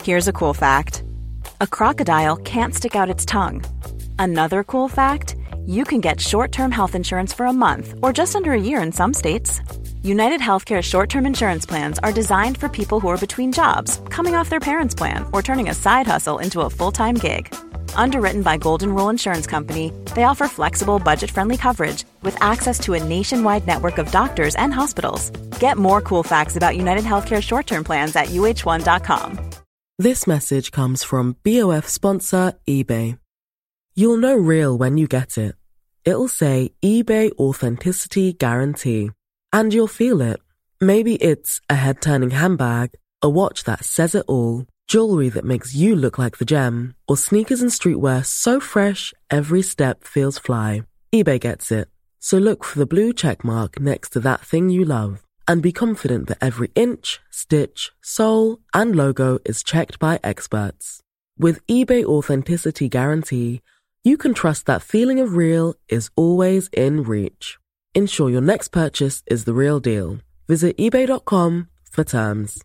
Here's a cool fact. A crocodile can't stick out its tongue. Another cool fact, you can get short-term health insurance for a month or just under a year in some states. United Healthcare short-term insurance plans are designed for people who are between jobs, coming off their parents' plan, or turning a side hustle into a full-time gig. Underwritten by Golden Rule Insurance Company, they offer flexible, budget-friendly coverage with access to a nationwide network of doctors and hospitals. Get more cool facts about United Healthcare short-term plans at uh1.com. This message comes from BOF sponsor eBay. You'll know real when you get it. It'll say eBay Authenticity Guarantee. And you'll feel it. Maybe it's a head-turning handbag, a watch that says it all, jewelry that makes you look like the gem, or sneakers and streetwear so fresh, every step feels fly. eBay gets it. So look for the blue check mark next to that thing you love. And be confident that every inch, stitch, sole, and logo is checked by experts. With eBay Authenticity Guarantee, you can trust that feeling of real is always in reach. Ensure your next purchase is the real deal. Visit ebay.com for terms.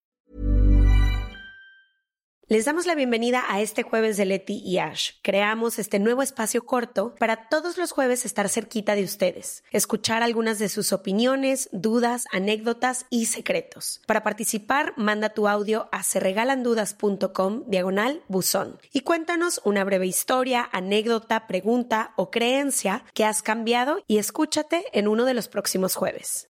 Les damos la bienvenida a este jueves de Leti y Ash. Creamos este nuevo espacio corto para todos los jueves estar cerquita de ustedes, escuchar algunas de sus opiniones, dudas, anécdotas y secretos. Para participar, manda tu audio a seregalandudas.com/buzón y cuéntanos una breve historia, anécdota, pregunta o creencia que has cambiado y escúchate en uno de los próximos jueves.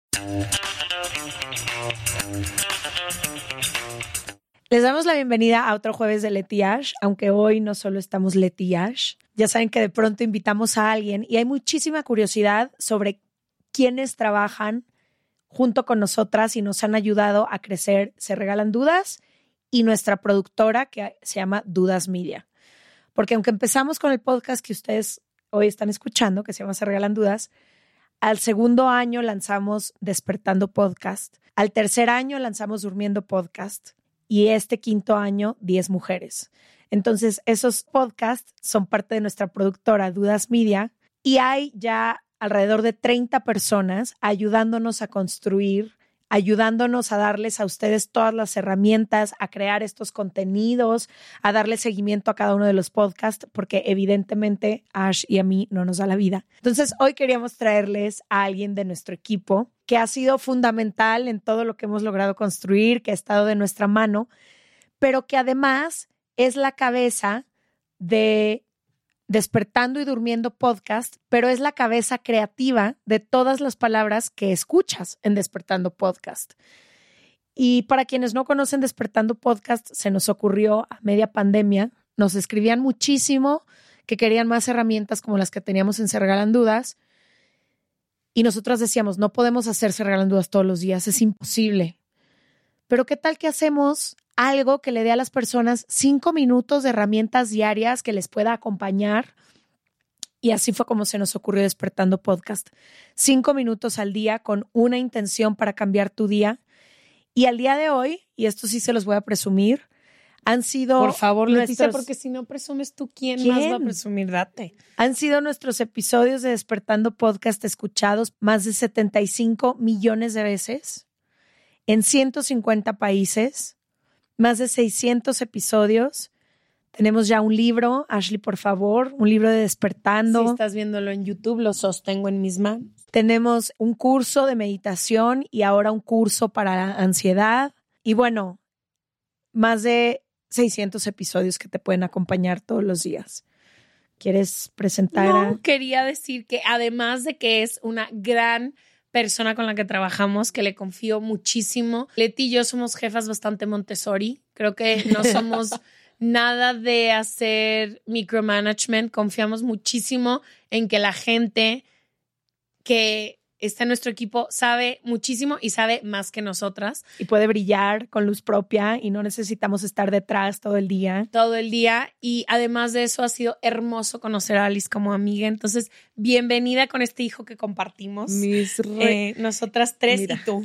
Les damos la bienvenida a otro jueves de Leti y Ash, aunque hoy no solo estamos Leti y Ash. Ya saben que de pronto invitamos a alguien y hay muchísima curiosidad sobre quiénes trabajan junto con nosotras y nos han ayudado a crecer Se Regalan Dudas y nuestra productora que se llama Dudas Media. Porque aunque empezamos con el podcast que ustedes hoy están escuchando, que se llama Se Regalan Dudas, al segundo año lanzamos Despertando Podcast, al tercer año lanzamos Durmiendo Podcast, y este quinto año, 10 mujeres. Entonces, esos podcasts son parte de nuestra productora Dudas Media y hay ya alrededor de 30 personas ayudándonos a construir, ayudándonos a darles a ustedes todas las herramientas, a crear estos contenidos, a darle seguimiento a cada uno de los podcasts, porque evidentemente a Ash y a mí no nos da la vida. Entonces, hoy queríamos traerles a alguien de nuestro equipo que ha sido fundamental en todo lo que hemos logrado construir, que ha estado de nuestra mano, pero que además es la cabeza de Despertando y Durmiendo Podcast, pero es la cabeza creativa de todas las palabras que escuchas en Despertando Podcast. Y para quienes no conocen Despertando Podcast, se nos ocurrió a media pandemia, nos escribían muchísimo que querían más herramientas como las que teníamos en Se Regalan Dudas. Y nosotras decíamos, no podemos hacer Se Regalan Dudas todos los días, es imposible. Pero ¿qué tal que hacemos algo que le dé a las personas 5 minutos de herramientas diarias que les pueda acompañar? Y así fue como se nos ocurrió Despertando Podcast. 5 minutos al día con una intención para cambiar tu día. Y al día de hoy, y esto sí se los voy a presumir, han sido... Por favor, Leticia, porque si no presumes tú, ¿quién más va a presumir? Date. Han sido nuestros episodios de Despertando Podcast escuchados más de 75 millones de veces en 150 países, más de 600 episodios. Tenemos ya un libro, Ashley, por favor, un libro de Despertando. Si estás viéndolo en YouTube, lo sostengo en mis manos. Tenemos un curso de meditación y ahora un curso para la ansiedad. Y bueno, más de 600 episodios que te pueden acompañar todos los días. ¿Quieres presentar? No, quería decir que además de que es una gran persona con la que trabajamos, que le confío muchísimo. Leti y yo somos jefas bastante Montessori. Creo que no somos nada de hacer micromanagement. Confiamos muchísimo en que la gente que está en nuestro equipo sabe muchísimo y sabe más que nosotras. Y puede brillar con luz propia y no necesitamos estar detrás todo el día. Todo el día. Y además de eso ha sido hermoso conocer a Alice como amiga. Entonces, bienvenida con este hijo que compartimos. Nosotras tres. Mira, y tú.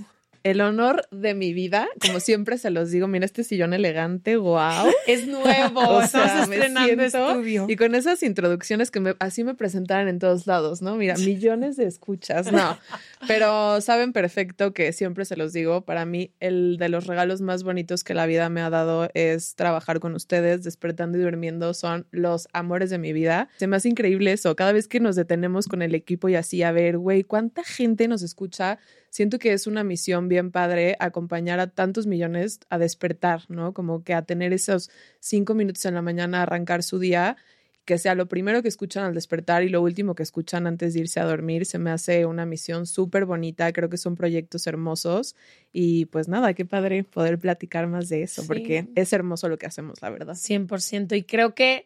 el honor de mi vida, como siempre se los digo, mira este sillón elegante, wow. Es nuevo, estamos estrenando estudio. Y con esas introducciones que así me presentaran en todos lados, ¿no? Mira, millones de escuchas, no. Pero saben perfecto que siempre se los digo, para mí el de los regalos más bonitos que la vida me ha dado es trabajar con ustedes. Despertando y Durmiendo son los amores de mi vida. Se me hace increíble eso. Cada vez que nos detenemos con el equipo y así, a ver, güey, ¿cuánta gente nos escucha? Siento que es una misión bien padre acompañar a tantos millones a despertar, ¿no? Como que a tener esos 5 minutos en la mañana, a arrancar su día, que sea lo primero que escuchan al despertar y lo último que escuchan antes de irse a dormir. Se me hace una misión súper bonita. Creo que son proyectos hermosos y pues nada, qué padre poder platicar más de eso, porque es hermoso lo que hacemos, la verdad. 100%. Y creo que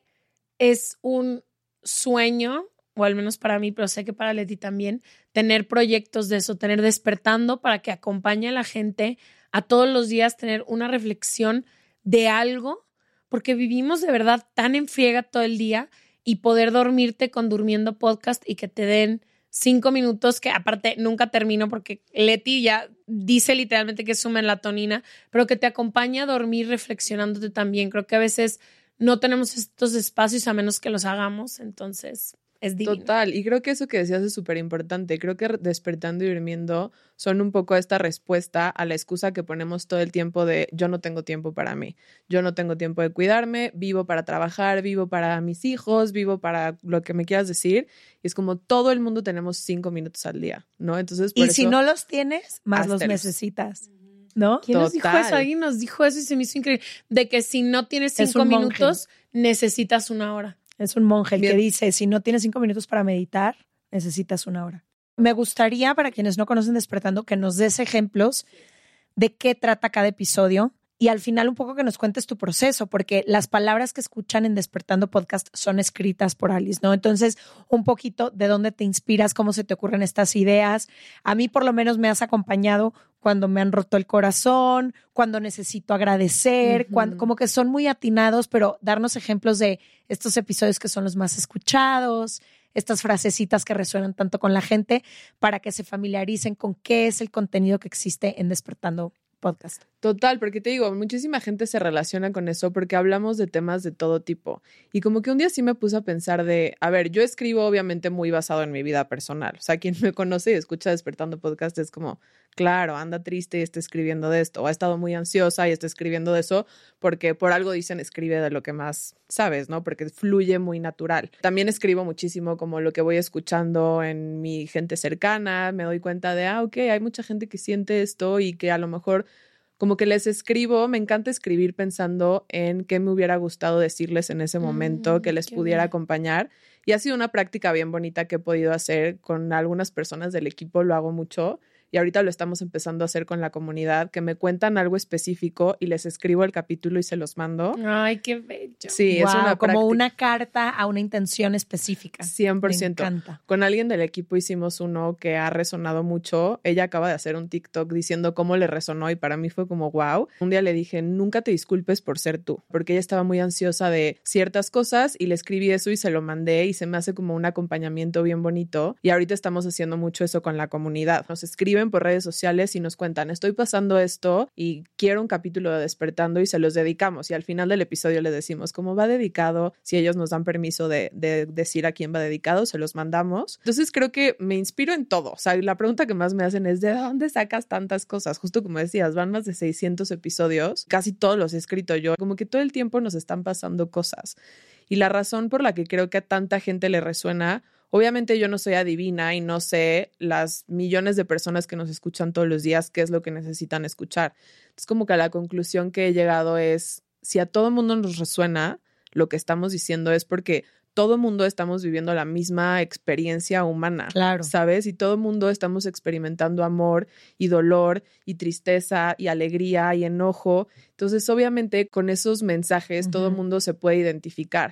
es un sueño, o al menos para mí, pero sé que para Leti también, tener proyectos de eso, tener Despertando para que acompañe a la gente a todos los días tener una reflexión de algo, porque vivimos de verdad tan en friega todo el día y poder dormirte con Durmiendo Podcast y que te den 5 minutos, que aparte nunca termino porque Leti ya dice literalmente que es su melatonina, pero que te acompaña a dormir reflexionándote también. Creo que a veces no tenemos estos espacios a menos que los hagamos, entonces es divino. Total, y creo que eso que decías es súper importante. Creo que Despertando y Durmiendo son un poco esta respuesta a la excusa que ponemos todo el tiempo de yo no tengo tiempo para mí, yo no tengo tiempo de cuidarme, vivo para trabajar, vivo para mis hijos, vivo para lo que me quieras decir. Y es como todo el mundo tenemos 5 minutos al día, ¿no? Entonces, por y eso, si no los tienes, más los háztelos. necesitas, ¿no? ¿Quién nos dijo eso? Alguien nos dijo eso y se me hizo increíble. De que si no tienes 5 minutos, necesitas 1 hora. Es un monje el que dice, si no tienes 5 minutos para meditar, necesitas 1 hora. Me gustaría, para quienes no conocen Despertando, que nos des ejemplos de qué trata cada episodio y al final un poco que nos cuentes tu proceso, porque las palabras que escuchan en Despertando Podcast son escritas por Alice, ¿no? Entonces, un poquito de dónde te inspiras, cómo se te ocurren estas ideas. A mí por lo menos me has acompañado cuando me han roto el corazón, cuando necesito agradecer, cuando, como que son muy atinados, pero darnos ejemplos de estos episodios que son los más escuchados, estas frasecitas que resuenan tanto con la gente para que se familiaricen con qué es el contenido que existe en Despertando Podcast. Total, porque te digo, muchísima gente se relaciona con eso porque hablamos de temas de todo tipo. Y como que un día sí me puse a pensar de, a ver, yo escribo obviamente muy basado en mi vida personal. O sea, quien me conoce y escucha Despertando Podcast es como, claro, anda triste y está escribiendo de esto. O ha estado muy ansiosa y está escribiendo de eso porque por algo dicen escribe de lo que más sabes, ¿no? Porque fluye muy natural. También escribo muchísimo como lo que voy escuchando en mi gente cercana. Me doy cuenta de, ok, hay mucha gente que siente esto y que a lo mejor como que les escribo, me encanta escribir pensando en qué me hubiera gustado decirles en ese momento, que les pudiera acompañar. Y ha sido una práctica bien bonita que he podido hacer con algunas personas del equipo, lo hago mucho. Y ahorita lo estamos empezando a hacer con la comunidad, que me cuentan algo específico y les escribo el capítulo y se los mando. Ay, qué bello. Sí, Wow, es una como práctica. una carta a una intención específica. 100%. Me encanta. Con alguien del equipo hicimos uno que ha resonado mucho. Ella acaba de hacer un TikTok diciendo cómo le resonó y para mí fue como wow. Un día le dije, nunca te disculpes por ser tú, porque ella estaba muy ansiosa de ciertas cosas y le escribí eso y se lo mandé y se me hace como un acompañamiento bien bonito. Y ahorita estamos haciendo mucho eso con la comunidad. Nos escriben por redes sociales y nos cuentan, estoy pasando esto y quiero un capítulo de Despertando y se los dedicamos. Y al final del episodio les decimos cómo va dedicado. Si ellos nos dan permiso de decir a quién va dedicado, se los mandamos. Entonces creo que me inspiro en todo. O sea, la pregunta que más me hacen es ¿de dónde sacas tantas cosas? Justo como decías, van más de 600 episodios. Casi todos los he escrito yo. Como que todo el tiempo nos están pasando cosas. Y la razón por la que creo que a tanta gente le resuena, obviamente yo no soy adivina y no sé las millones de personas que nos escuchan todos los días qué es lo que necesitan escuchar. Es como que a la conclusión que he llegado es, si a todo mundo nos resuena lo que estamos diciendo es porque todo mundo estamos viviendo la misma experiencia humana, Claro. ¿sabes? Y todo mundo estamos experimentando amor y dolor y tristeza y alegría y enojo. Entonces, obviamente, con esos mensajes todo mundo se puede identificar.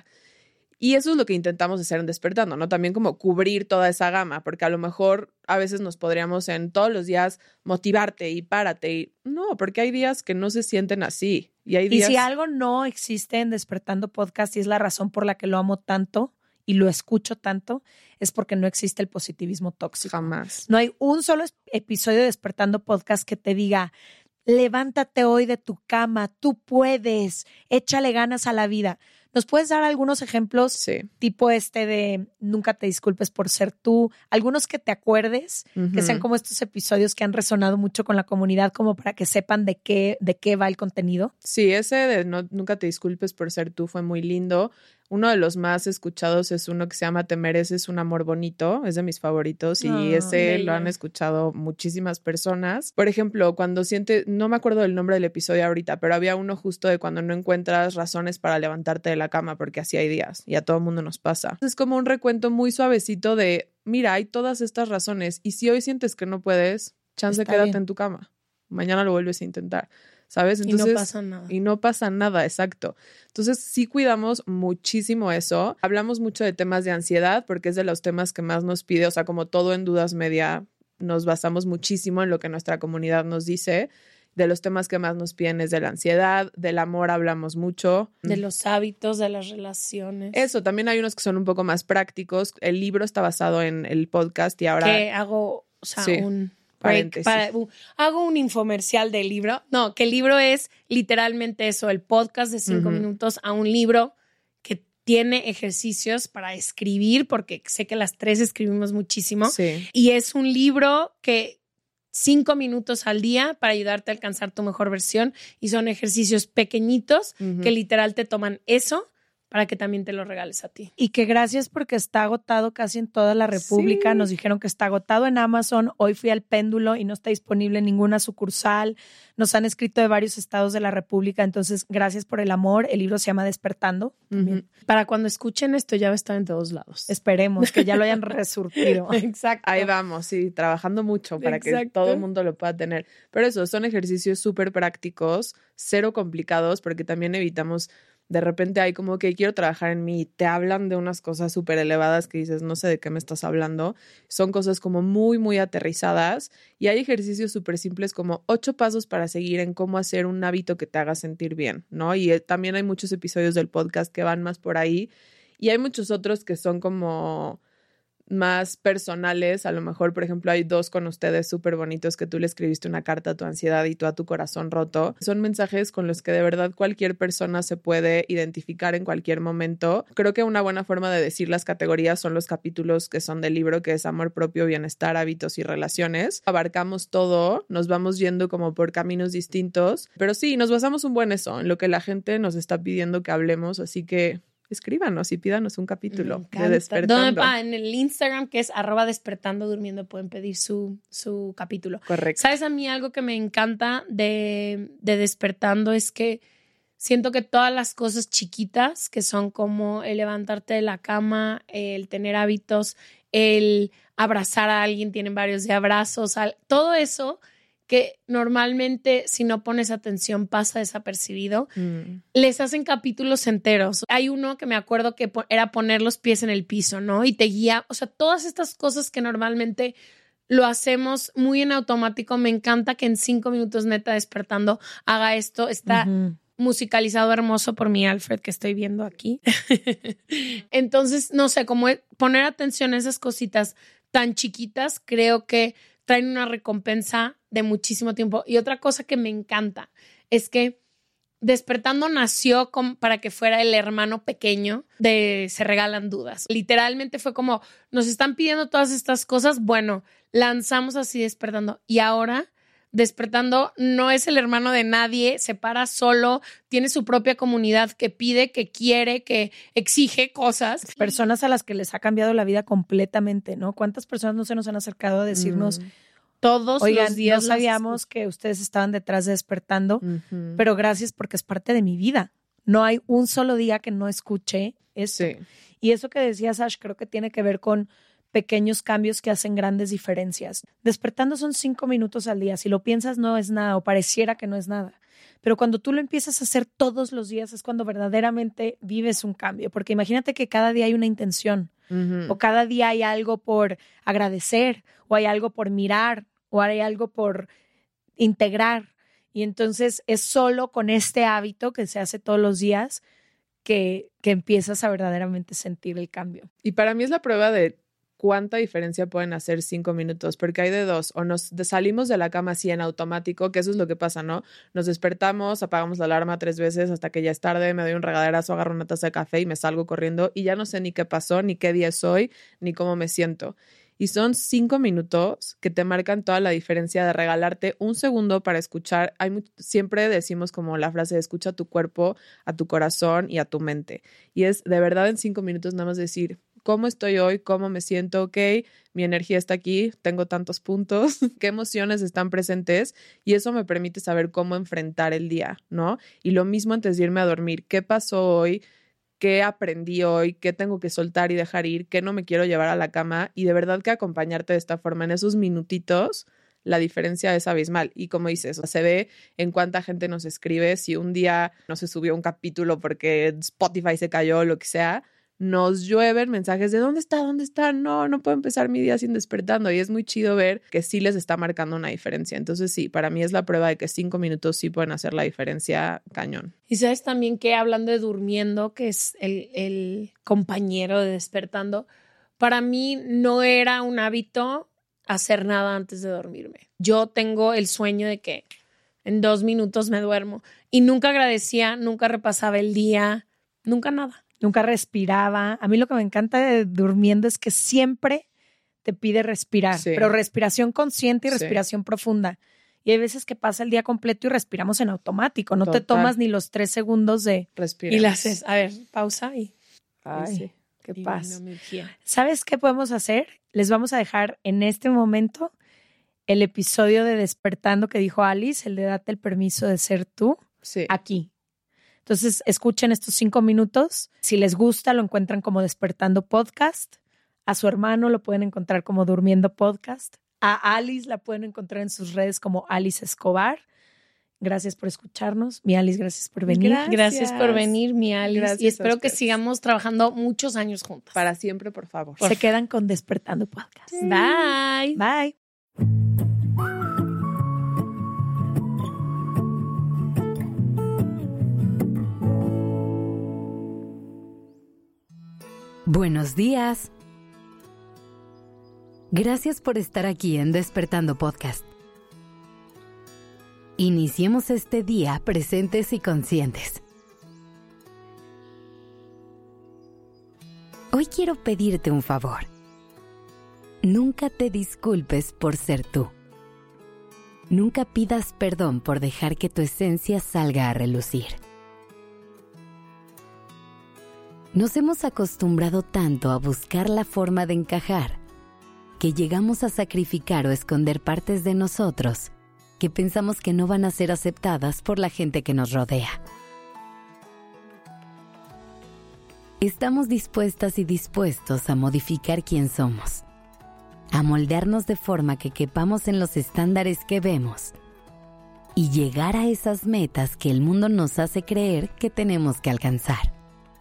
Y eso es lo que intentamos hacer en Despertando, ¿no? También como cubrir toda esa gama, porque a lo mejor a veces nos podríamos en todos los días motivarte y párate. Y no, porque hay días que no se sienten así. Y hay días... Y si algo no existe en Despertando Podcast y es la razón por la que lo amo tanto y lo escucho tanto, es porque no existe el positivismo tóxico. Jamás. No hay un solo episodio de Despertando Podcast que te diga, levántate hoy de tu cama, tú puedes, échale ganas a la vida. ¿Nos puedes dar algunos ejemplos? Sí. Tipo de nunca te disculpes por ser tú, algunos que te acuerdes, que sean como estos episodios que han resonado mucho con la comunidad, como para que sepan de qué va el contenido? Sí, ese de nunca te disculpes por ser tú fue muy lindo. Uno de los más escuchados es uno que se llama Te mereces un amor bonito, es de mis favoritos y ese lo han escuchado muchísimas personas. Por ejemplo, cuando no me acuerdo del nombre del episodio ahorita, pero había uno justo de cuando no encuentras razones para levantarte de la cama, porque así hay días y a todo mundo nos pasa. Es como un recuento muy suavecito de, mira, hay todas estas razones y si hoy sientes que no puedes, chance quédate en tu cama. Mañana lo vuelves a intentar. ¿Sabes? Entonces, y no pasa nada. Y no pasa nada, exacto. Entonces, sí cuidamos muchísimo eso. Hablamos mucho de temas de ansiedad porque es de los temas que más nos pide. O sea, como todo en Dudas Media, nos basamos muchísimo en lo que nuestra comunidad nos dice. De los temas que más nos piden es de la ansiedad, del amor hablamos mucho. De los hábitos, de las relaciones. Eso, también hay unos que son un poco más prácticos. El libro está basado en el podcast y ahora... Que hago, o sea, sí. Hago un infomercial del libro. No, que el libro es literalmente eso, el podcast de 5 minutos a un libro que tiene ejercicios para escribir, porque sé que las 3 escribimos muchísimo. Sí. Y es un libro que 5 minutos al día para ayudarte a alcanzar tu mejor versión y son ejercicios pequeñitos que literal te toman eso para que también te lo regales a ti. Y que gracias porque está agotado casi en toda la República. Sí. Nos dijeron que está agotado en Amazon. Hoy fui al Péndulo y no está disponible en ninguna sucursal. Nos han escrito de varios estados de la República. Entonces, gracias por el amor. El libro se llama Despertando. Para cuando escuchen esto ya va a estar en todos lados. Esperemos que ya lo hayan resurtido. Exacto. Ahí vamos, sí, trabajando mucho para que todo el mundo lo pueda tener. Pero eso, son ejercicios súper prácticos, cero complicados, porque también evitamos... De repente hay como que quiero trabajar en mí, te hablan de unas cosas súper elevadas que dices, no sé de qué me estás hablando. Son cosas como muy, muy aterrizadas y hay ejercicios súper simples como 8 pasos para seguir en cómo hacer un hábito que te haga sentir bien, ¿no? Y también hay muchos episodios del podcast que van más por ahí y hay muchos otros que son como... más personales, a lo mejor, por ejemplo, hay 2 con ustedes súper bonitos que tú le escribiste una carta a tu ansiedad y tú a tu corazón roto. Son mensajes con los que de verdad cualquier persona se puede identificar en cualquier momento. Creo que una buena forma de decir las categorías son los capítulos que son del libro, que es amor propio, bienestar, hábitos y relaciones. Abarcamos todo, nos vamos yendo como por caminos distintos, pero sí, nos basamos un buen eso, en lo que la gente nos está pidiendo que hablemos, así que... escríbanos y pídanos un capítulo de Despertando. En el Instagram, que es @despertandodurmiendo, pueden pedir su capítulo. Correcto. ¿Sabes? A mí algo que me encanta de Despertando es que siento que todas las cosas chiquitas, que son como el levantarte de la cama, el tener hábitos, el abrazar a alguien, tienen varios de abrazos, todo eso que normalmente si no pones atención pasa desapercibido, les hacen capítulos enteros. Hay uno que me acuerdo que era poner los pies en el piso, ¿no? Y te guía, o sea, todas estas cosas que normalmente lo hacemos muy en automático. Me encanta que en 5 minutos neta Despertando haga esto. Está musicalizado hermoso por mi Alfred que estoy viendo aquí. Entonces, no sé, como poner atención a esas cositas tan chiquitas, creo que traen una recompensa de muchísimo tiempo. Y otra cosa que me encanta es que Despertando nació para que fuera el hermano pequeño de Se Regalan Dudas. Literalmente fue como, nos están pidiendo todas estas cosas, bueno, lanzamos así Despertando. Y ahora Despertando no es el hermano de nadie, se para solo, tiene su propia comunidad que pide, que quiere, que exige cosas. Personas a las que les ha cambiado la vida completamente, ¿no? ¿Cuántas personas no se nos han acercado a decirnos... Todos oigan, los días no sabíamos que ustedes estaban detrás de Despertando, pero gracias porque es parte de mi vida. No hay un solo día que no escuche eso. Sí. Y eso que decías, Ash, creo que tiene que ver con pequeños cambios que hacen grandes diferencias. Despertando son 5 minutos al día. Si lo piensas, no es nada o pareciera que no es nada. Pero cuando tú lo empiezas a hacer todos los días es cuando verdaderamente vives un cambio. Porque imagínate que cada día hay una intención o cada día hay algo por agradecer o hay algo por mirar o hay algo por integrar. Y entonces es solo con este hábito que se hace todos los días que empiezas a verdaderamente sentir el cambio. Y para mí es la prueba de cuánta diferencia pueden hacer 5 minutos, porque hay de dos, o nos salimos de la cama así en automático, que eso es lo que pasa, ¿no? Nos despertamos, apagamos la alarma 3 veces hasta que ya es tarde, me doy un regaderazo, agarro una taza de café y me salgo corriendo y ya no sé ni qué pasó, ni qué día es hoy, ni cómo me siento. Y son 5 minutos que te marcan toda la diferencia de regalarte un segundo para escuchar. Siempre decimos como la frase de escucha a tu cuerpo, a tu corazón y a tu mente. Y es de verdad en 5 minutos nada más decir cómo estoy hoy, cómo me siento, ok, mi energía está aquí, tengo tantos puntos, qué emociones están presentes y eso me permite saber cómo enfrentar el día, ¿no? Y lo mismo antes de irme a dormir, ¿qué pasó hoy? ¿Qué aprendí hoy? ¿Qué tengo que soltar y dejar ir? ¿Qué no me quiero llevar a la cama? Y de verdad que acompañarte de esta forma en esos minutitos, la diferencia es abismal. Y como dices, se ve en cuánta gente nos escribe. Si un día no se subió un capítulo porque Spotify se cayó o lo que sea, nos llueven mensajes de ¿dónde está? ¿Dónde está? No puedo empezar mi día sin despertando. Y es muy chido ver que sí les está marcando una diferencia. Entonces sí, para mí es la prueba de que 5 minutos sí pueden hacer la diferencia cañón. Y sabes también que hablando de durmiendo, que es el compañero de despertando, para mí no era un hábito hacer nada antes de dormirme. Yo tengo el sueño de que en 2 minutos me duermo y nunca agradecía, nunca repasaba el día, nunca nada. Nunca respiraba. A mí lo que me encanta de durmiendo es que siempre te pide respirar, Sí. pero respiración consciente y Sí. respiración profunda. Y hay veces que pasa el día completo y respiramos en automático. No te Total. tomas ni los 3 segundos de... Respira. Y la haces, a ver, pausa y Ay, sí. qué divino, paz. mi energía. ¿Sabes qué podemos hacer? Les vamos a dejar en este momento el episodio de Despertando que dijo Alice, el de date el permiso de ser tú, Sí. aquí. Entonces, escuchen estos 5 minutos. Si les gusta, lo encuentran como Despertando Podcast. A su hermano lo pueden encontrar como Durmiendo Podcast. A Alice la pueden encontrar en sus redes como Alice Escobar. Gracias por escucharnos. Mi Alice, gracias por venir. Gracias por venir, mi Alice. Gracias y espero a que ustedes. sigamos trabajando muchos años juntas. Para siempre, por favor. Se quedan con Despertando Podcast. Bye. Bye. Buenos días. Gracias por estar aquí en Despertando Podcast. Iniciemos este día presentes y conscientes. Hoy quiero pedirte un favor. Nunca te disculpes por ser tú. Nunca pidas perdón por dejar que tu esencia salga a relucir. Nos hemos acostumbrado tanto a buscar la forma de encajar que llegamos a sacrificar o esconder partes de nosotros que pensamos que no van a ser aceptadas por la gente que nos rodea. Estamos dispuestas y dispuestos a modificar quién somos, a moldearnos de forma que quepamos en los estándares que vemos y llegar a esas metas que el mundo nos hace creer que tenemos que alcanzar.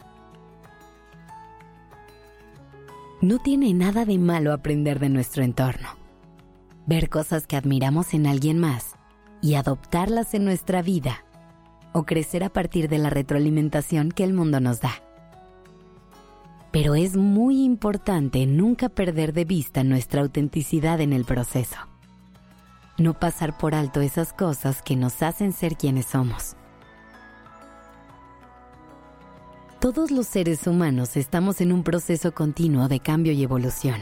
No tiene nada de malo aprender de nuestro entorno, ver cosas que admiramos en alguien más y adoptarlas en nuestra vida o crecer a partir de la retroalimentación que el mundo nos da. Pero es muy importante nunca perder de vista nuestra autenticidad en el proceso. No pasar por alto esas cosas que nos hacen ser quienes somos. Todos los seres humanos estamos en un proceso continuo de cambio y evolución.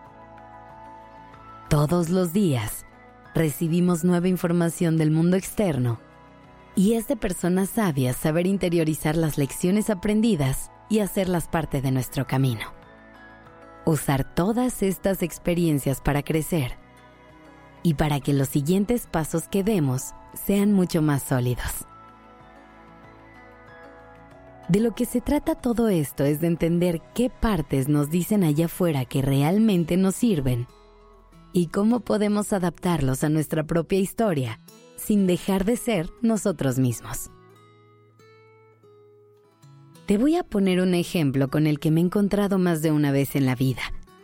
Todos los días recibimos nueva información del mundo externo y es de personas sabias saber interiorizar las lecciones aprendidas y hacerlas parte de nuestro camino. Usar todas estas experiencias para crecer y para que los siguientes pasos que demos sean mucho más sólidos. De lo que se trata todo esto es de entender qué partes nos dicen allá afuera que realmente nos sirven y cómo podemos adaptarlos a nuestra propia historia sin dejar de ser nosotros mismos. Te voy a poner un ejemplo con el que me he encontrado más de una vez en la vida.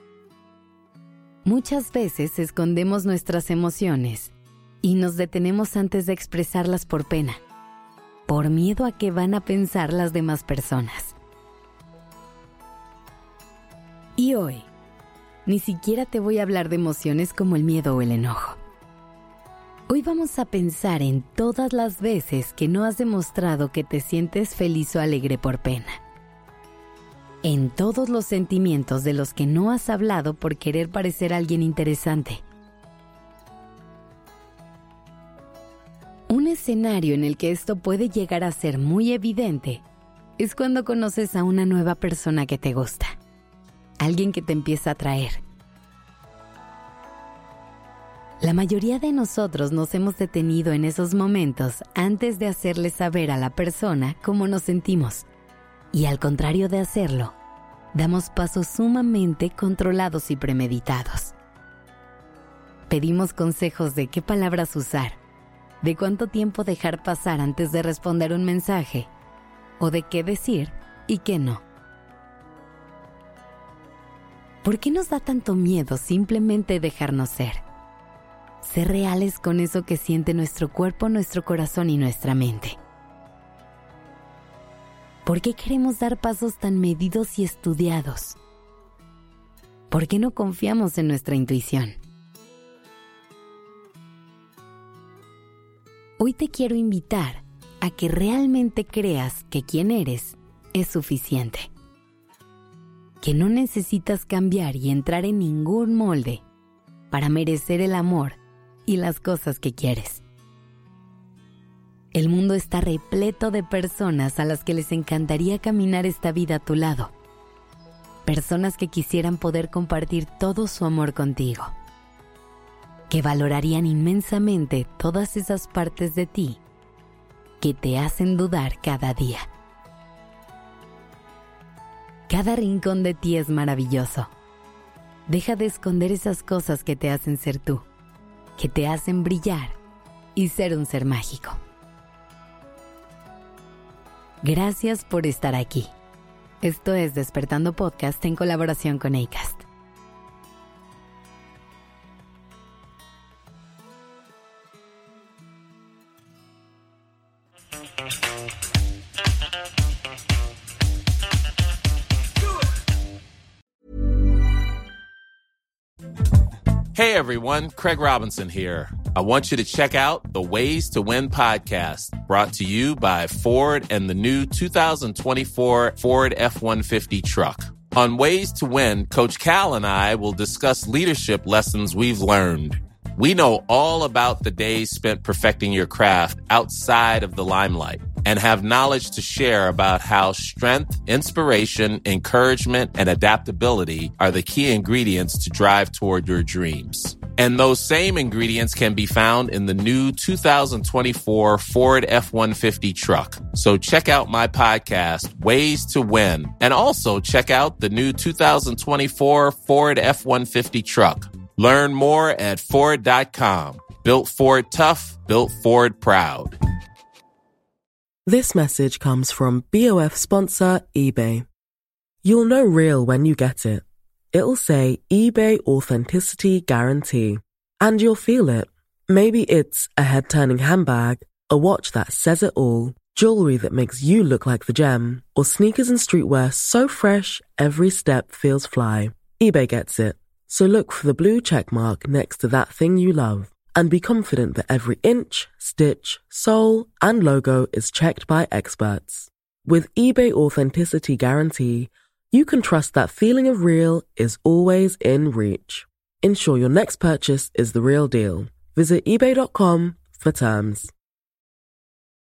Muchas veces escondemos nuestras emociones y nos detenemos antes de expresarlas por pena. por miedo a qué van a pensar las demás personas. Y hoy, ni siquiera te voy a hablar de emociones como el miedo o el enojo. Hoy vamos a pensar en todas las veces que no has demostrado que te sientes feliz o alegre por pena. En todos los sentimientos de los que no has hablado por querer parecer alguien interesante. Un escenario en el que esto puede llegar a ser muy evidente es cuando conoces a una nueva persona que te gusta. Alguien que te empieza a atraer. La mayoría de nosotros nos hemos detenido en esos momentos antes de hacerle saber a la persona cómo nos sentimos. Y al contrario de hacerlo, damos pasos sumamente controlados y premeditados. Pedimos consejos de qué palabras usar, de cuánto tiempo dejar pasar antes de responder un mensaje, o de qué decir y qué no. ¿Por qué nos da tanto miedo simplemente dejarnos ser? Ser reales con eso que siente nuestro cuerpo, nuestro corazón y nuestra mente. ¿Por qué queremos dar pasos tan medidos y estudiados? ¿Por qué no confiamos en nuestra intuición? Hoy te quiero invitar a que realmente creas que quien eres es suficiente. Que no necesitas cambiar y entrar en ningún molde para merecer el amor y las cosas que quieres. El mundo está repleto de personas a las que les encantaría caminar esta vida a tu lado. Personas que quisieran poder compartir todo su amor contigo. Que valorarían inmensamente todas esas partes de ti que te hacen dudar cada día. Cada rincón de ti es maravilloso. Deja de esconder esas cosas que te hacen ser tú, que te hacen brillar y ser un ser mágico. Gracias por estar aquí. Esto es Despertando Podcast en colaboración con Acast. Hey everyone, Craig Robinson here. I want you to check out the Ways to Win podcast, brought to you by Ford and the new 2024 Ford F-150 truck. On Ways to Win, Coach Cal and I will discuss leadership lessons we've learned. We know all about the days spent perfecting your craft outside of the limelight and have knowledge to share about how strength, inspiration, encouragement, and adaptability are the key ingredients to drive toward your dreams. And those same ingredients can be found in the new 2024 Ford F-150 truck. So check out my podcast, Ways to Win, and also check out the new 2024 Ford F-150 truck. Learn more at Ford.com. Built Ford tough, built Ford proud. This message comes from BOF sponsor eBay. You'll know real when you get it. It'll say eBay Authenticity Guarantee. And you'll feel it. Maybe it's a head-turning handbag, a watch that says it all, jewelry that makes you look like the gem, or sneakers and streetwear so fresh every step feels fly. eBay gets it. So look for the blue check mark next to that thing you love and be confident that every inch, stitch, sole, and logo is checked by experts. With eBay Authenticity Guarantee, you can trust that feeling of real is always in reach. Ensure your next purchase is the real deal. Visit eBay.com for terms.